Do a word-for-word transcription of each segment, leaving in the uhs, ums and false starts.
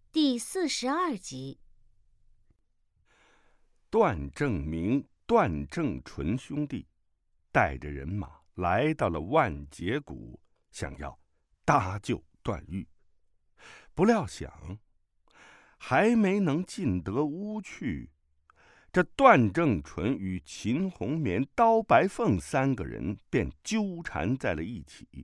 第四十二集。 段正明、段正淳兄弟带着人马来到了万劫谷，想要搭救段誉。不料想，还没能进得屋去，这段正淳与秦红棉、刀白凤三个人便纠缠在了一起。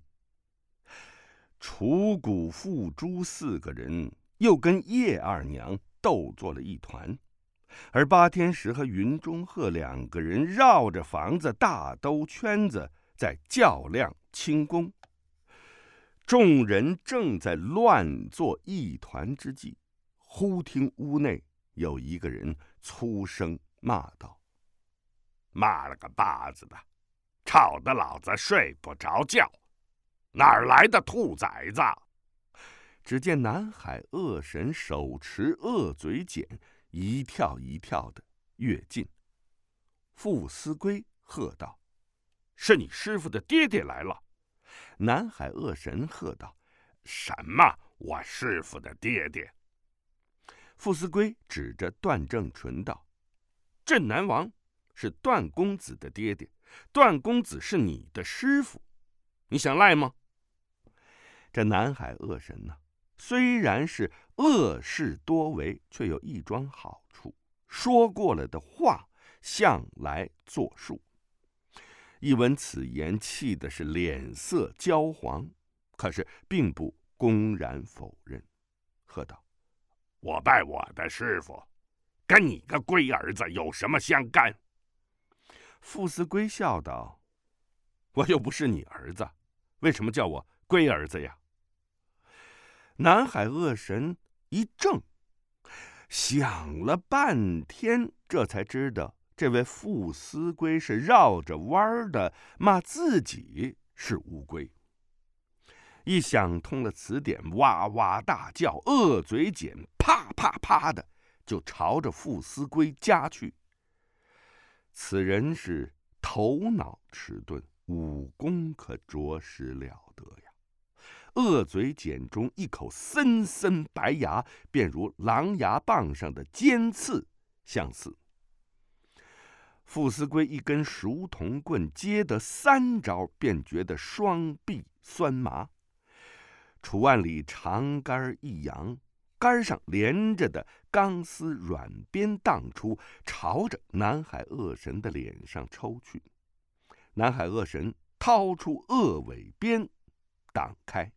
楚谷、傅朱四个人又跟叶二娘斗作了一团，而八天石和云中鹤两个人绕着房子大兜圈子，在较量轻功。众人正在乱作一团之际，忽听屋内有一个人粗声骂道：“ 骂了个巴子的，吵得老子睡不着觉，哪儿来的兔崽子？” 只见南海恶神手持恶嘴锏，一跳一跳的跃进。傅思归喝道：“ 是你师傅的爹爹来了！” 南海恶神喝道：“ 什么？我师傅的爹爹？” 傅思归指着段正淳道：“镇南王是段公子的爹爹，段公子是你的师傅，你想赖吗？”这南海恶神呢、啊，虽然是恶事多为，却有一桩好处，说过了的话向来作数。一闻此言，气的是脸色焦黄，可是并不公然否认，喝道：“ 我拜我的师傅，跟你个龟儿子有什么相干？” 傅思归笑道：“我又不是你儿子，为什么叫我龟儿子呀？”南海恶神一怔，想了半天，这才知道这位傅思归是绕着弯的骂自己是乌龟。一想通了词典，哇哇大叫，恶嘴锏啪啪啪的就朝着傅思归夹去。此人是头脑迟钝，武功可着实了得呀！恶嘴锏中一口森森白牙，便如狼牙棒上的尖刺相似。傅思归一根熟铜棍接得三招，便觉得双臂酸麻。楚万里长杆一扬，杆上连着的钢丝软鞭荡出，朝着南海恶神的脸上抽去。南海恶神掏出恶尾鞭挡开。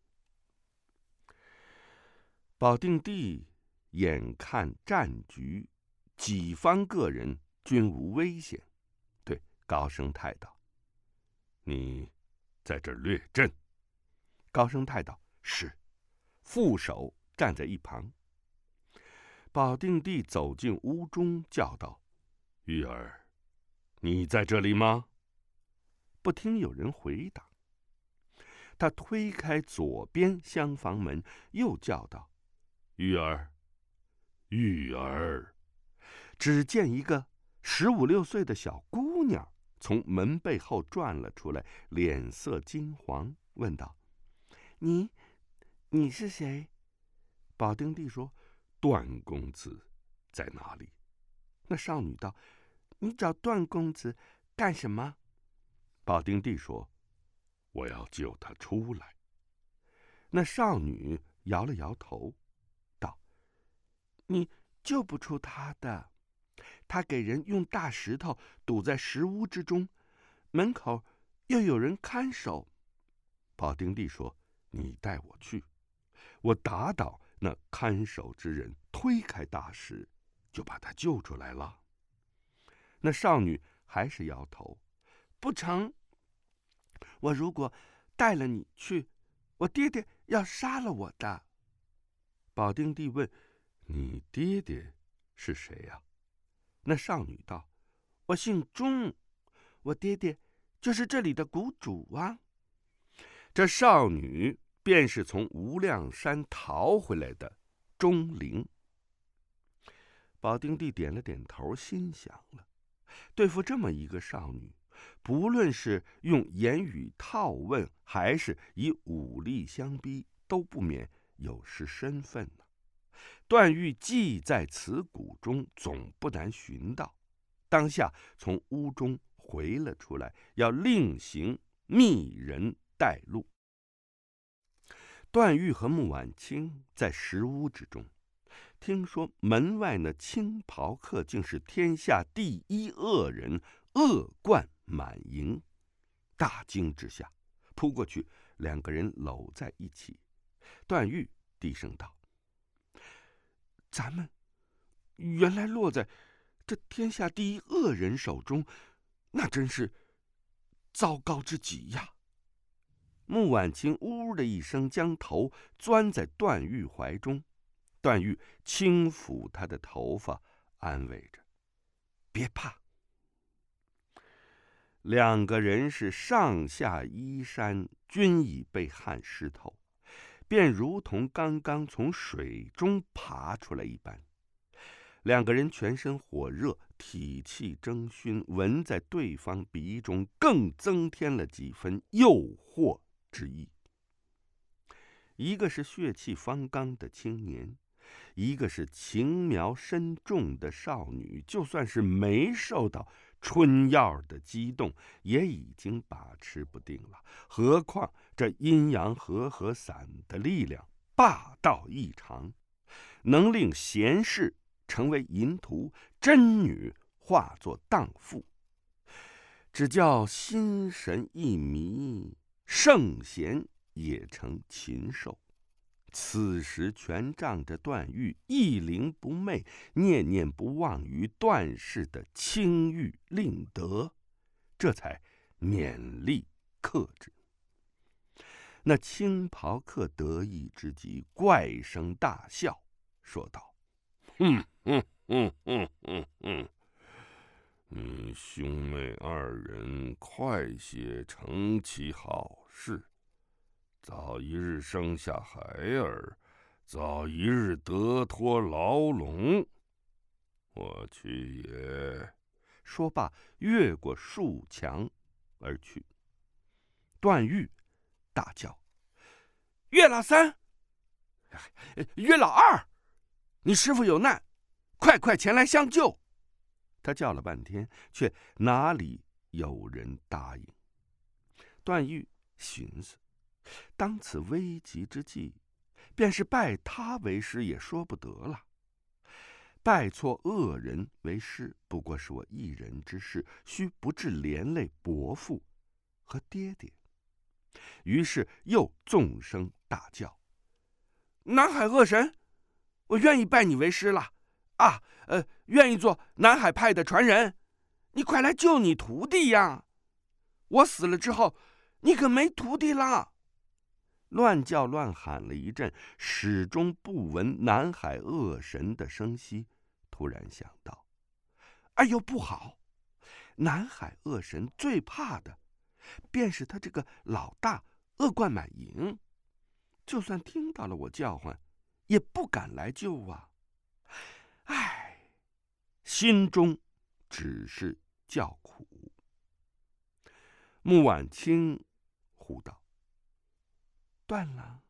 保定帝眼看战局己方个人均无危险，对高生泰道：“ 你在这儿略阵。” 高生泰道：“是。”副手站在一旁。保定帝走进屋中，叫道：“ 玉儿，你在这里吗？” 不听有人回答。他推开左边厢房门，又叫道：“ 玉儿，玉儿！” 只见一个十五六岁的小姑娘从门背后转了出来，脸色金黄，问道：“你，你是谁？”保定帝说：“ 段公子在哪里？” 那少女道：“你找段公子干什么？”保定帝说：“ 我要救他出来。” 那少女摇了摇头，道：“你救不出他的，他给人用大石头堵在石屋之中，门口又有人看守。”保定帝说：“你带我去，我打倒那看守之人，推开大石，就把他救出来了。”那少女还是摇头：“不成，我如果带了你去，我爹爹要杀了我的。”保定帝问：“ 你爹爹是谁呀？” 那少女道：“我姓钟，我爹爹就是这里的谷主啊。”这少女便是从无量山逃回来的钟灵。保定帝点了点头，心想了，对付这么一个少女，不论是用言语套问，还是以武力相逼，都不免有失身份呢。 段誉既在此谷中，总不难寻到。当下从屋中回了出来，要另行密人带路。段誉和穆婉清在石屋之中，听说门外那青袍客竟是天下第一恶人，恶贯满盈，大惊之下扑过去，两个人搂在一起。段誉低声道：“咱们原来落在这天下第一恶人手中，那真是糟糕之极呀！”穆婉清呜的一声，将头钻在段誉怀中。段誉轻抚他的头发，安慰着：“别怕。”两个人是上下衣衫均已被汗湿透，便如同刚刚从水中爬出来一般。两个人全身火热，体气蒸熏，闻在对方鼻中，更增添了几分诱惑之意。一个是血气方刚的青年，一个是情苗深重的少女，就算是没受到春药的激动，也已经把持不定了。何况这阴阳和合伞的力量霸道异常，能令贤士成为淫徒，真女化作荡妇，只叫心神一迷，圣贤也成禽兽。此时全仗着段誉一灵不昧，念念不忘于段氏的清誉令德，这才勉力克制。那青袍客得意之极，怪声大笑，说道：“ 哼哼哼哼哼哼！你兄妹二人快些成其好事，早一日生下孩儿，早一日得脱牢笼。我去也。” 说罢，越过树墙而去。段誉大叫：“岳老三，岳老二，你师父有难，快快前来相救！”他叫了半天，却哪里有人答应。段誉寻思，当此危急之际，便是拜他为师也说不得了。拜错恶人为师，不过是我一人之事，须不致连累伯父和爹爹。于是又纵声大叫：“南海恶神，我愿意拜你为师了啊！呃，愿意做南海派的传人，你快来救你徒弟呀！我死了之后，你可没徒弟了！”乱叫乱喊了一阵，始终不闻南海恶神的声息。突然想到，哎呦不好！南海恶神最怕的，便是他这个老大恶贯满盈，就算听到了我叫唤，也不敢来救啊！唉，心中只是叫苦。穆婉清呼道：“段郎，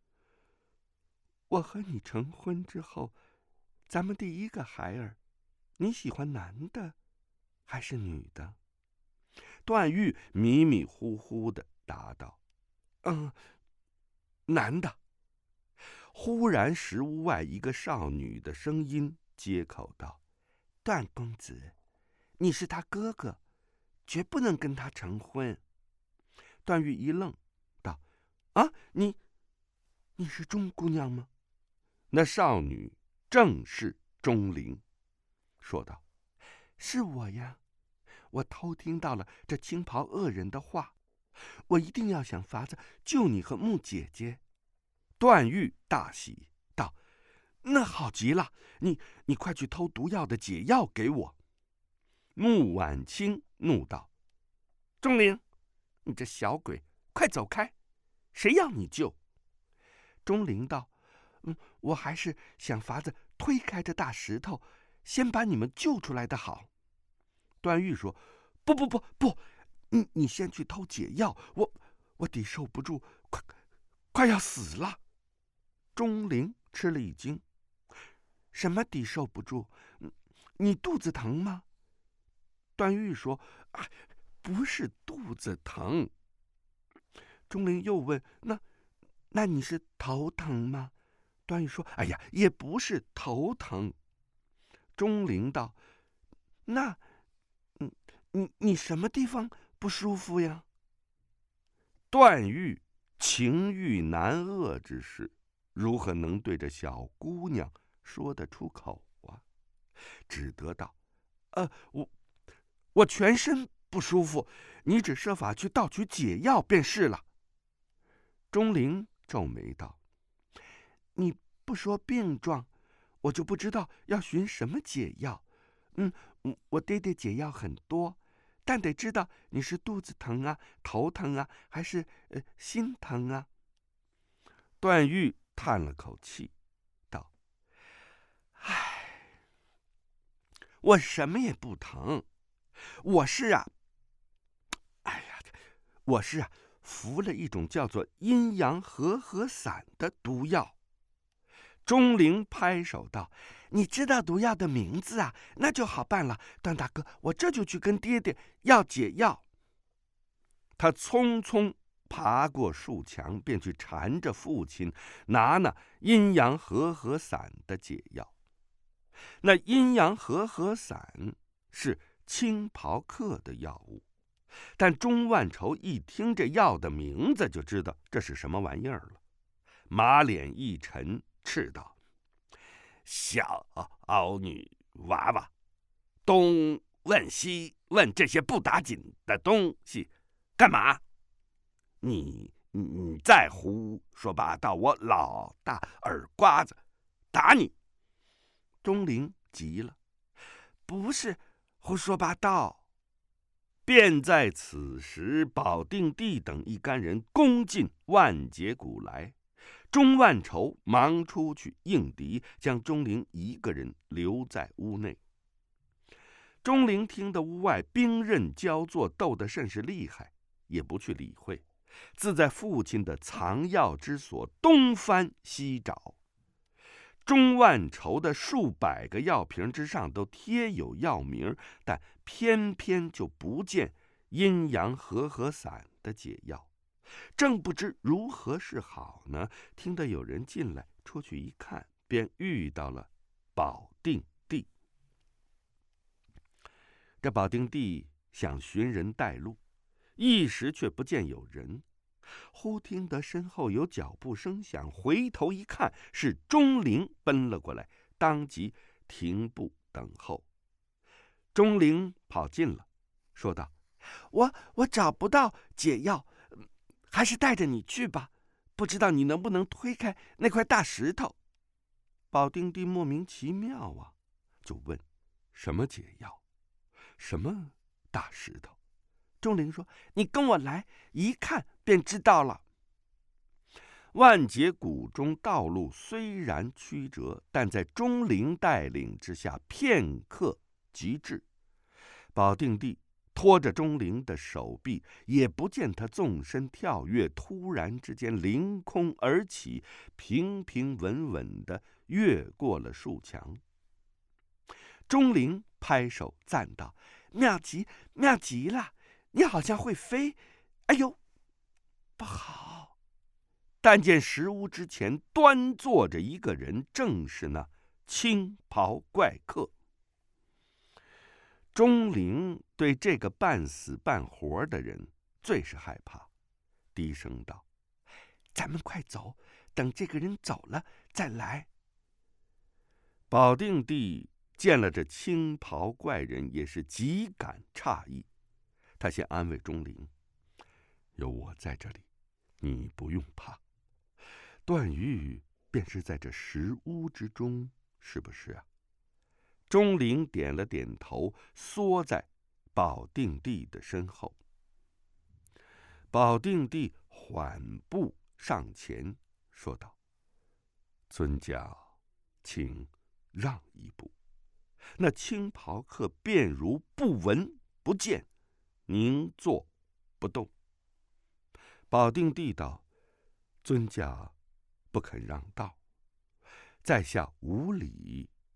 我和你成婚之后，咱们第一个孩儿，你喜欢男的还是女的？”段誉迷迷糊糊的答道：“嗯，男的。”忽然石屋外一个少女的声音接口道：“段公子，你是他哥哥，绝不能跟他成婚。”段誉一愣，道：“啊，你你是钟姑娘吗？”那少女正是钟灵，说道：“是我呀，我偷听到了这青袍恶人的话，我一定要想法子救你和穆姐姐。”段誉大喜，道：“那好极了，你你快去偷毒药的解药给我。”穆婉清怒道：“钟灵，你这小鬼，快走开！谁要你救？”钟灵道：“嗯，我还是想法子推开这大石头，先把你们救出来的好。”段誉说：“不不不不，你你先去偷解药，我我抵受不住，快快要死了。”钟灵吃了一惊， 什么抵受不住？你肚子疼吗？”段誉说：“啊，不是肚子疼。”钟灵又问：“那那你是头疼吗？”段誉说：“哎呀，也不是头疼。”钟灵道：“那，你你你什么地方不舒服呀？”段誉情欲难遏之事，如何能对着小姑娘说得出口啊？只得道：“呃，我我全身不舒服，你只设法去盗取解药便是了。”钟灵皱眉道：“你不说病状，我就不知道要寻什么解药。嗯，我爹爹解药很多，但得知道你是肚子疼啊、头疼啊，还是呃心疼啊？”段誉叹了口气，道：“唉，我什么也不疼，我是啊，哎呀，我是啊，服了一种叫做阴阳和合散的毒药。”钟灵拍手道：“你知道毒药的名字啊？那就好办了。段大哥，我这就去跟爹爹要解药。”他匆匆爬过树墙，便去缠着父亲拿那阴阳和合散的解药。那阴阳和合散是青袍客的药物，但钟万愁一听这药的名字，就知道这是什么玩意儿了。马脸一沉，斥道：“小女娃娃，东问西问这些不打紧的东西干嘛？你你再胡说八道，我老大耳刮子打你！”钟灵急了：“不是胡说八道。”便在此时，保定帝等一干人攻进万节谷来。钟万愁忙出去应敌，将钟灵一个人留在屋内。钟灵听得屋外兵刃交作，斗得甚是厉害，也不去理会，自在父亲的藏药之所东翻西找。钟万愁的数百个药瓶之上都贴有药名，但偏偏就不见阴阳和合散的解药。正不知如何是好呢，听得有人进来，出去一看，便遇到了保定帝。这保定帝想寻人带路，一时却不见有人。忽听得身后有脚步声响，回头一看，是钟灵奔了过来，当即停步等候。钟灵跑近了，说道：“我我找不到解药，还是带着你去吧，不知道你能不能推开那块大石头。”保定帝莫名其妙啊，就问：“什么解药？什么大石头？”钟灵说：“你跟我来，一看便知道了。”万节谷中道路虽然曲折，但在钟灵带领之下，片刻即至。保定帝拖着钟灵的手臂，也不见他纵身跳跃，突然之间凌空而起，平平稳稳地越过了树墙。钟灵拍手赞道：“妙极，妙极了！你好像会飞。哎呦，不好！”但见石屋之前端坐着一个人，正是那青袍怪客。钟灵对这个半死半活的人最是害怕，低声道：“咱们快走，等这个人走了再来。”保定帝见了这青袍怪人，也是极感诧异。他先安慰钟灵：“有我在这里，你不用怕。段誉便是在这石屋之中，是不是啊？”钟灵点了点头，缩在保定帝的身后。保定帝缓步上前，说道：“尊驾，请让一步。”那青袍客便如不闻不见，凝坐不动。保定帝道：“尊驾不肯让道，在下无礼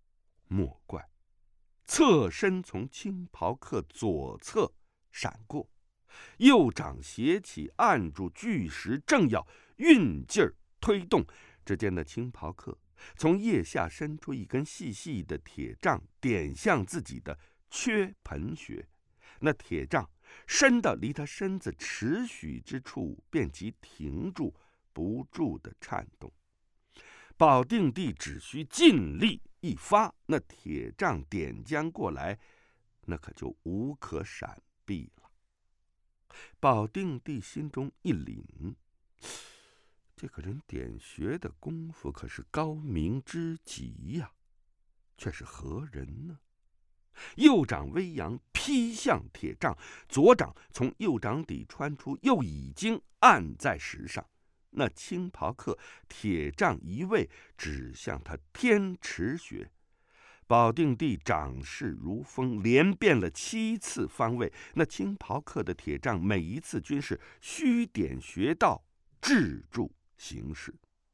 莫怪，侧身从青袍客左侧闪过，右掌斜起，按住巨石，正要运劲儿推动，只见那青袍客从腋下伸出一根细细的铁杖，点向自己的缺盆穴。那铁杖伸到离他身子尺许之处，便即停住，不住的颤动。保定帝只需尽力一发，那铁杖点将过来，那可就无可闪避了。保定帝心中一凛，这个人点穴的功夫可是高明之极呀，却是何人呢？右掌微扬，劈向铁杖，左掌从右掌底穿出，又已经按在石上。那青袍客铁杖一位，指向他天池穴。保定帝掌势如风，连变了七次方位。那青袍客的铁杖每一次均是虚点穴道，制住形势。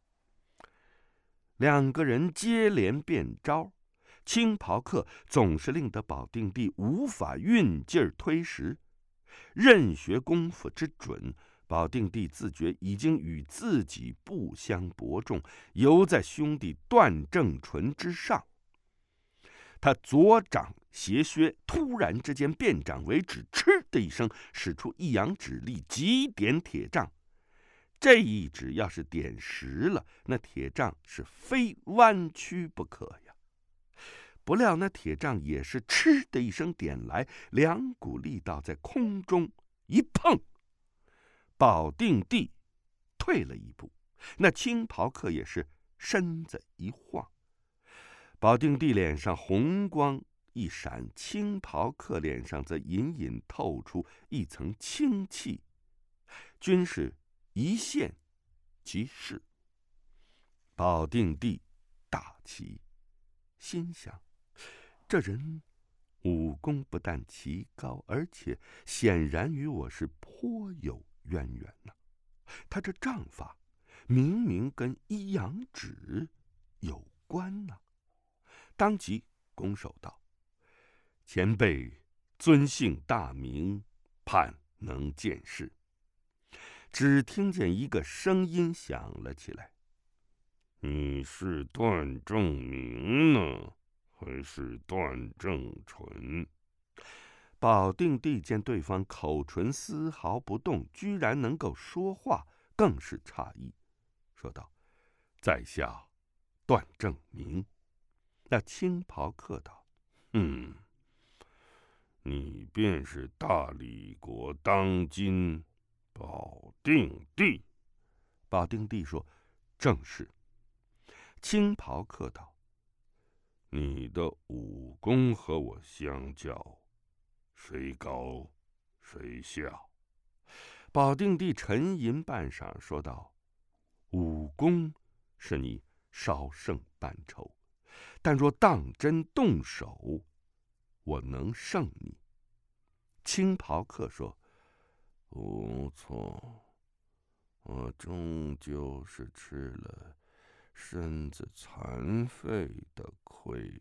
两个人接连变招，青袍客总是令得保定帝无法运劲儿推石。任学功夫之准，保定帝自觉已经与自己不相伯仲，犹在兄弟段正淳之上。他左掌斜削，突然之间变掌为指，嗤的一声，使出一阳指力，急点铁杖。这一指要是点实了，那铁杖是非弯曲不可呀。不料那铁杖也是嗤的一声点来，两股力道在空中一碰，保定帝退了一步，那青袍客也是身子一晃。保定帝脸上红光一闪，青袍客脸上则隐隐透出一层清气，均是一现即逝。保定帝大奇，心想这人武功不但奇高，而且显然与我是颇有渊源呐、啊。他这杖法明明跟一阳指有关呐、啊。当即拱手道：“前辈尊姓大名，盼能见识。”只听见一个声音响了起来：“ 你是段正明呢，还是段正淳？” 保定帝见对方口唇丝毫不动，居然能够说话，更是诧异，说道：“在下段正明。”那青袍客道：“ 嗯，你便是大理国当今保定帝。” 保定帝说：“正是。”青袍客道：“ 你的武功和我相较，谁高谁下？” 保定帝沉吟半晌，说道：“武功是你稍胜半筹，但若当真动手，我能胜你。”青袍客说：“ 无错，我终究是吃了身子残废的亏。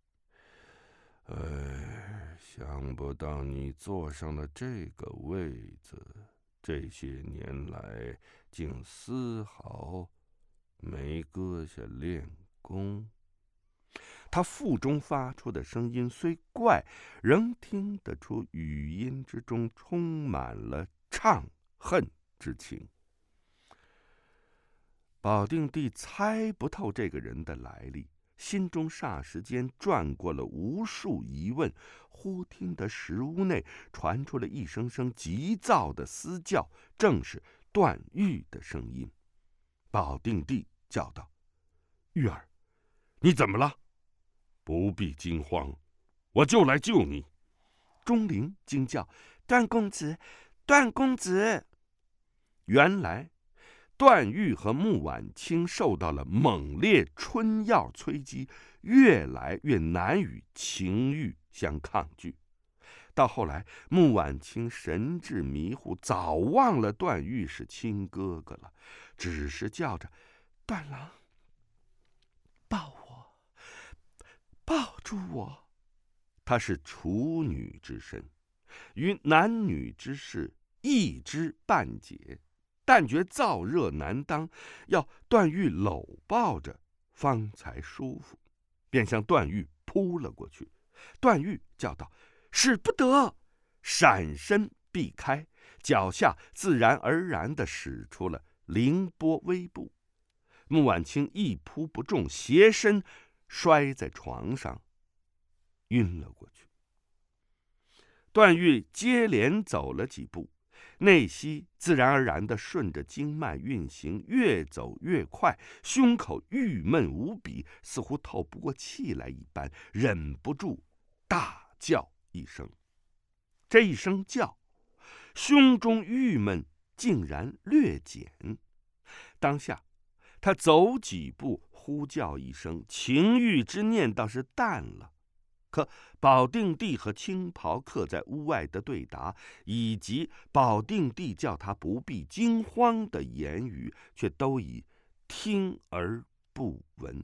哎，想不到你坐上了这个位子，这些年来竟丝毫没搁下练功。” 他腹中发出的声音虽怪，仍听得出语音之中充满了怅恨之情。保定帝猜不透这个人的来历，心中霎时间转过了无数疑问。忽听得石屋内传出了一声声急躁的嘶叫，正是段誉的声音。保定帝叫道：“玉儿，你怎么了？”“ 不必惊慌，我就来救你。” 钟灵惊叫：“段公子，段公子！”原来段誉和穆婉清受到了猛烈春药催击，越来越难与情欲相抗拒。到后来，穆婉清神志迷糊，早忘了段誉是亲哥哥了，只是叫着：“段郎，抱我，抱住住我。她是处女之身，于男女之事一知半解，但觉燥热难当，要段誉搂抱着方才舒服，便向段誉扑了过去。段誉叫道：“使不得！”闪身避开，脚下自然而然地使出了凌波微步。穆婉清一扑不中，斜身摔在床上，晕了过去。段誉接连走了几步，内息自然而然地顺着经脉运行，越走越快，胸口郁闷无比，似乎透不过气来一般，忍不住大叫一声。这一声叫，胸中郁闷竟然略减。当下他走几步，呼叫一声，情欲之念倒是淡了。可保定帝和青袍客在屋外的对答，以及保定帝叫他不必惊慌的言语，却都已听而不闻。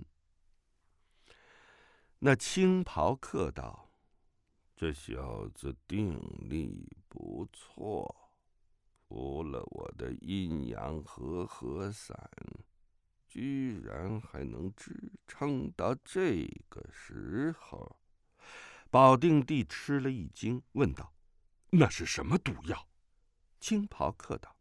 那青袍客道：“这小子定力不错，服了我的阴阳和合散，居然还能支撑到这个时候。”保定帝吃了一惊，问道：“那是什么毒药？”青袍客道：“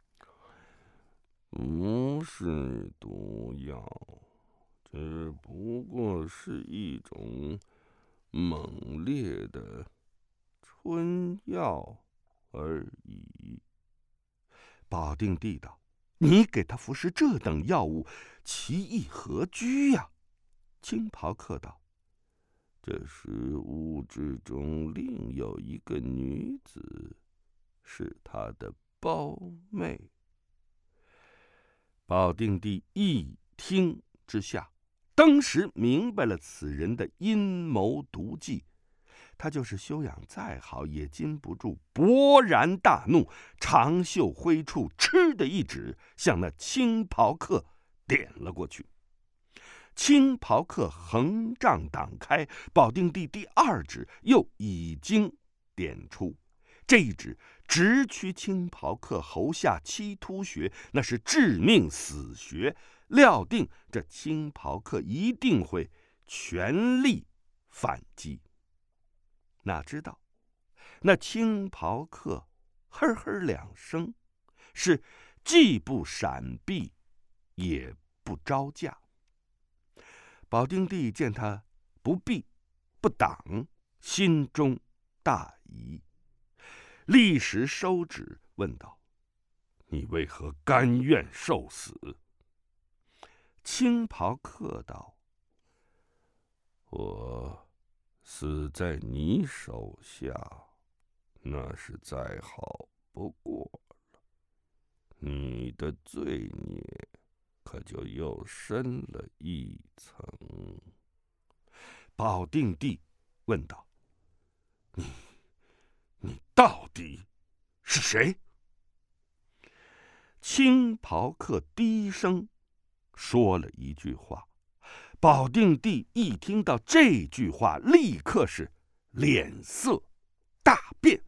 不是毒药，只不过是一种猛烈的春药而已。”保定帝道：“你给他服食这等药物，其意何居呀？”青袍客道：“这食物之中另有一个女子，是他的胞妹。”保定帝一听之下，当时明白了此人的阴谋毒计。他就是修养再好，也禁不住勃然大怒，长袖挥处，嗤的一指，向那青袍客点了过去。青袍客横杖挡开，保定帝第二指又已经点出，这一指直驱青袍客喉下七突穴，那是致命死穴，料定这青袍客一定会全力反击。哪知道那青袍客呵呵两声，是既不闪避也不招架。保定帝见他不避不挡，心中大疑，立时收指，问道：“你为何甘愿受死？”青袍客道：“我死在你手下，那是再好不过了。你的罪孽可就又深了一层。”保定帝问道：“你你到底是谁？”青袍客低声说了一句话。保定帝一听到这句话，立刻是脸色大变。